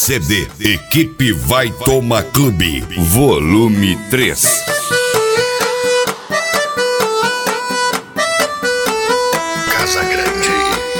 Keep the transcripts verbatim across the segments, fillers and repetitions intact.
C D. Equipe Vai Toma Clube, volume três. Casa Grande.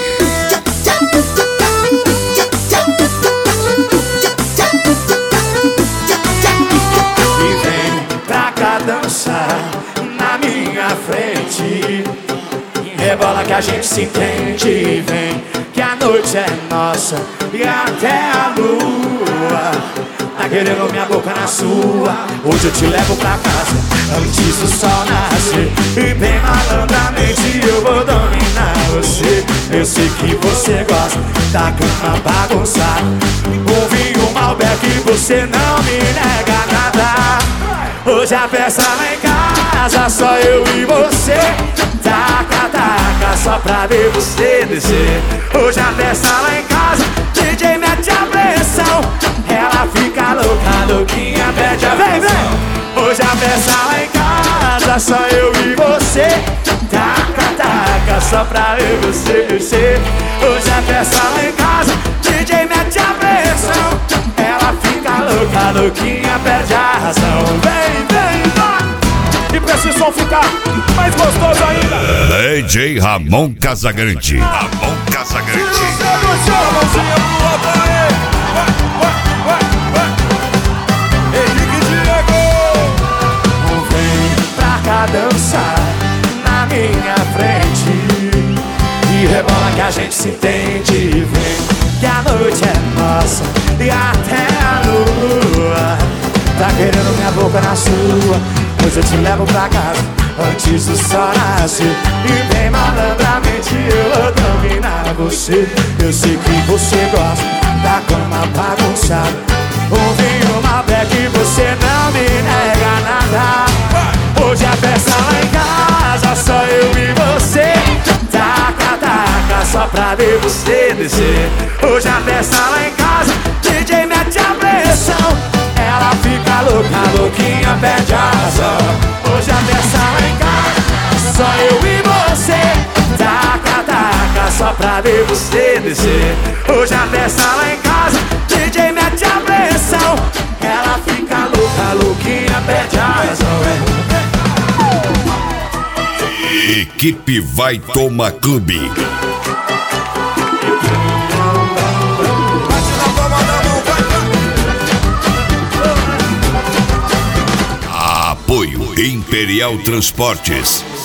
E vem pra cá dançar na minha frente. Rebola que a gente se entende. Vem que a noite é nossa e até a lua tá querendo minha boca na sua. Hoje eu te levo pra casa antes do sol nascer. E bem malandramente eu vou dominar você. Eu sei que você gosta da cama bagunçada. Um vinho Malbec, você não me nega nada. Hoje a festa lá em casa, só eu e você. Taca, taca, só pra ver você descer. Hoje a festa lá em casa, D J mete a pressão. Ela fica louca, louquinha, pede a vem, vem. Hoje a festa lá em casa, só eu e você. Taca, taca, só pra ver você descer. Hoje a festa lá em casa, D J mete a pressão. Ela fica louca, louquinha, perde a razão. Vem, vem, vai. E pra esse som ficar mais gostoso ainda, D J Ramon Casagrande. Ramon Casagrande. Henrique Diego. Vem pra cá dançar na minha frente. E rebola que a gente se entende. Vem que a noite é nossa e até a lua tá querendo minha boca na sua. Hoje eu te levo pra casa antes do sol nascer. E bem malandramente eu vou dominar você. Eu sei que você gosta da cama bagunçada. Um vinho Malbec, você não me nega nada. Hoje a festa lá em casa, só eu e você. Taca, taca, só pra ver você descer. Hoje a festa lá em casa, D J mete a pressão. Ela fica louca, louquinha, perde a razão. Hoje a festa lá em casa, só eu e você. Taca, taca, só pra ver você descer. Hoje a festa lá em casa, D J mete a pressão. Ela fica louca, louquinha, perde a razão. Equipe Vai Toma Clube. Apoio Imperial Transportes.